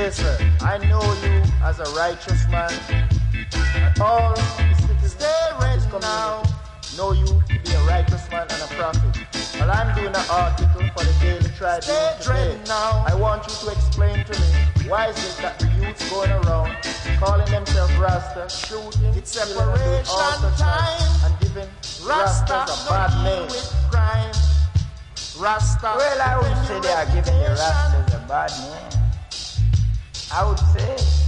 Listen, I know you as a righteous man, and all the citizens of this community know you to be a righteous man and a prophet. Well, I'm doing an article for the Daily Tribune today. I want you to explain to me, why is it that the youth's going around calling themselves Rasta, shooting, it's separation time, and giving Rastas a bad name? Rasta. Well, I would say they are giving the Rastas a bad name. I would say